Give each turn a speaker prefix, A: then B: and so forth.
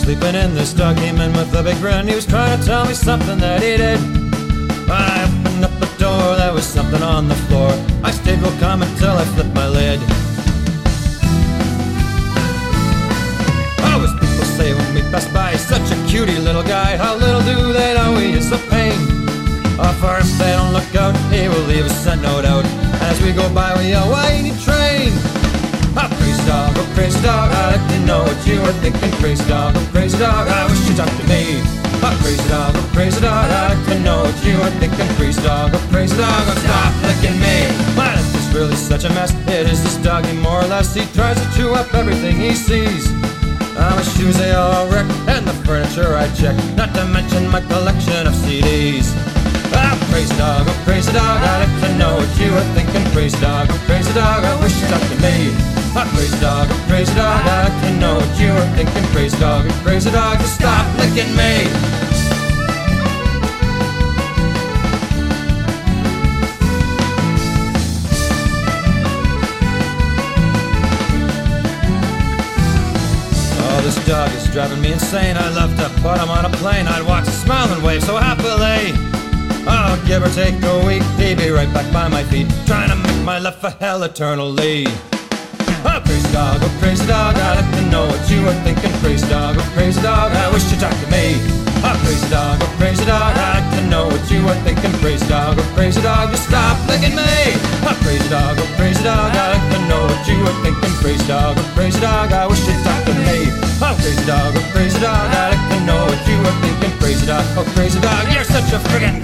A: sleeping in this dog came in with a big grin. He was trying to tell me something that he did. I opened up the door, there was something on the floor. I stayed real calm until I flipped my lid. Oh, as people say when we pass by, he's such a cutie little guy. How little do they know he is a pain. For if they don't look out, he will leave a scent note out. As we go by, we yell, whitey train. Oh, crazy dog, oh crazy dog, I'd like to know what you were thinking. Crazy dog, oh crazy dog, I wish you'd talk to me. Oh, crazy dog, oh crazy dog, I'd like to know what you were thinking. Crazy dog, oh crazy dog, oh stop licking me. My life is really such a mess, it is this doggy more or less. He tries to chew up everything he sees. My shoes, they all wrecked, and the furniture I checked, not to mention my collection of CDs. Oh, crazy dog, I'd like to know what you were thinking. Crazy dog, I wish you'd talk to me. Oh, crazy dog, I'd like to know what you were thinking. Crazy dog, just stop licking me. Oh, this dog is driving me insane. I love to put him on a plane. I'd watch him smile and wave so happily. Oh, give or take a week, he'd be right back by my feet, trying to make my life a hell eternally. Oh, crazy dog, I'd like to know what you were thinking. Crazy dog, I wish you'd talk to me. Oh, crazy dog, I'd like to know what you were thinking. Crazy dog, just stop licking me. Oh, crazy dog, I'd like to know what you were thinking. Crazy dog, I wish you'd talk to me. Oh, crazy dog, I'd like to know what you were thinking. Crazy dog, you're such a friggin'